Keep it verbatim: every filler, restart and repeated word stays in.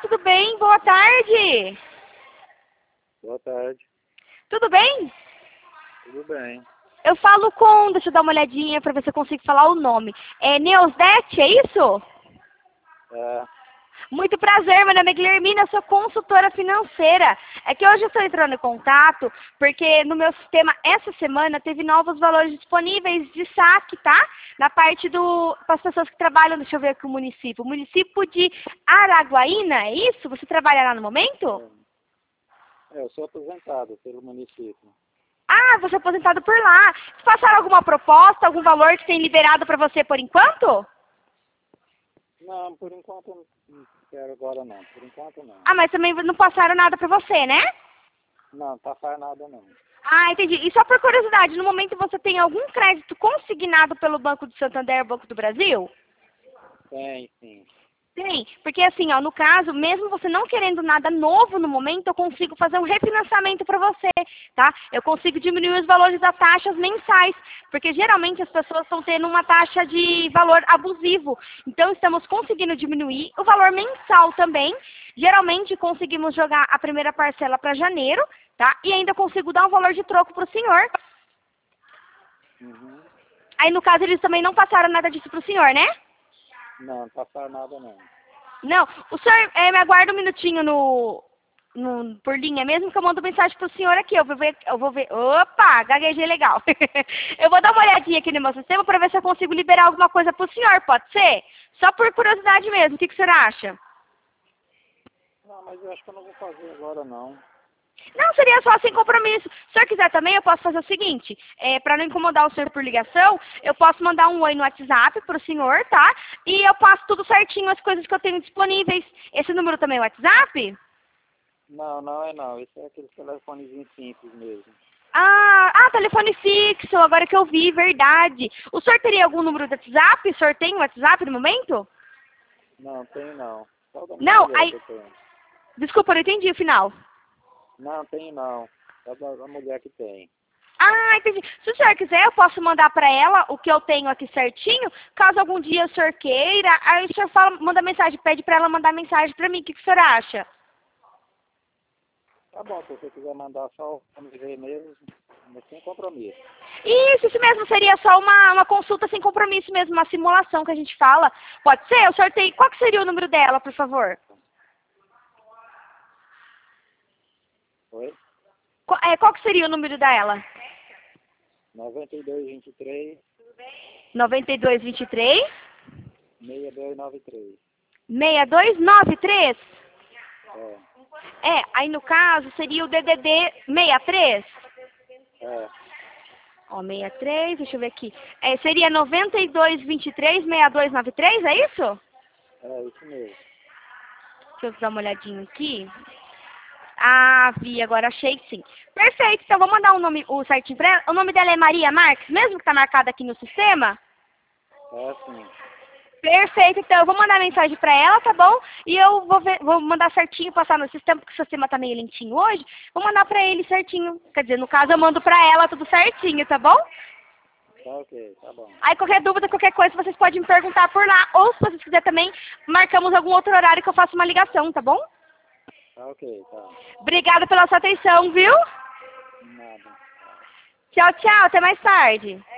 tudo bem? Boa tarde. Boa tarde. Tudo bem? Tudo bem. Eu falo com... Deixa eu dar uma olhadinha para ver se eu consigo falar o nome. É Neusdete, é isso? É, Muito prazer, meu nome é Guilhermina, eu sou consultora financeira. É que hoje eu estou entrando em contato porque no meu sistema essa semana teve novos valores disponíveis de saque, tá? Na parte do... para as pessoas que trabalham, deixa eu ver aqui o município. O município de Araguaína, é isso? Você trabalha lá no momento? é, eu sou aposentado pelo município. Ah, você é aposentado por lá. Te passaram alguma proposta, algum valor que tem liberado para você por enquanto? Não, por enquanto não quero agora não. Por enquanto não. Ah, mas também não passaram nada para você, né? Não, tá faz nada não. Ah, entendi. E só por curiosidade, no momento você tem algum crédito consignado pelo Banco do Santander, Banco do Brasil? Tem, sim. Tem, porque assim, ó, no caso, mesmo você não querendo nada novo no momento, eu consigo fazer um refinanciamento para você, tá? Eu consigo diminuir os valores das taxas mensais, porque geralmente as pessoas estão tendo uma taxa de valor abusivo. Então, estamos conseguindo diminuir o valor mensal também. Geralmente, conseguimos jogar a primeira parcela para janeiro, tá? E ainda consigo dar um valor de troco para o senhor. Uhum. Aí, no caso, eles também não passaram nada disso para o senhor, né? Não, tá faz nada não. Não, o senhor é, me aguarda um minutinho no, no, por linha mesmo que eu mando mensagem pro senhor aqui. Eu vou ver, eu vou ver. Opa, gaguejei legal. Eu vou dar uma olhadinha aqui no meu sistema para ver se eu consigo liberar alguma coisa pro senhor, pode ser? Só por curiosidade mesmo, o que, que o senhor acha? Não, mas eu acho que eu não vou fazer agora não. Não, seria só sem compromisso. Se o senhor quiser também, eu posso fazer o seguinte, é, para não incomodar o senhor por ligação, eu posso mandar um oi no WhatsApp pro senhor, tá? E eu passo tudo certinho, as coisas que eu tenho disponíveis. Esse número também é o WhatsApp? Não, não é não. Esse é aquele telefonezinho simples mesmo. Ah, ah, telefone fixo, agora que eu vi, verdade. O senhor teria algum número do WhatsApp? O senhor tem um WhatsApp no momento? Não, tem não. Só da minha Não, mulher aí... que eu tenho. Desculpa, eu não entendi o final. Não, tem não. Só da, da mulher que tem. Ah, entendi. Se o senhor quiser, eu posso mandar para ela o que eu tenho aqui certinho. Caso algum dia o senhor queira, aí o senhor fala, manda mensagem, pede para ela mandar mensagem para mim. O que, que o senhor acha? Tá bom, se você quiser mandar só o M V mesmo, mas sem compromisso. Isso, isso mesmo. Seria só uma, uma consulta sem compromisso mesmo, uma simulação que a gente fala. Pode ser? O senhor tem... Qual que seria o número dela, por favor? Oi? Qual, é, qual que seria o número dela? noventa e dois, vinte e três, noventa e dois, vinte e três, sessenta e dois, noventa e três. seis dois nove três? É, É, aí no caso seria o D D D sessenta e três? é, Ó, sessenta e três, deixa eu ver aqui. É, seria noventa e dois, vinte e três, seis dois nove três, é isso? é isso mesmo. Deixa eu dar uma olhadinha aqui. Ah, vi, agora achei que sim. Perfeito, então vou mandar o nome, o certinho pra ela. O nome dela é Maria Marques, mesmo que tá marcado aqui no sistema? É sim. Perfeito, então eu vou mandar mensagem pra ela, tá bom? E eu vou, ver, vou mandar certinho, passar no sistema, porque o sistema tá meio lentinho hoje. Vou mandar pra ele certinho. Quer dizer, no caso eu mando pra ela tudo certinho, tá bom? Tá ok, tá bom. Aí qualquer dúvida, qualquer coisa, vocês podem me perguntar por lá. Ou se vocês quiserem também, marcamos algum outro horário que eu faço uma ligação, tá bom? Tá ok, tá. Obrigada pela sua atenção, viu? Nada. Tchau, tchau, até mais tarde.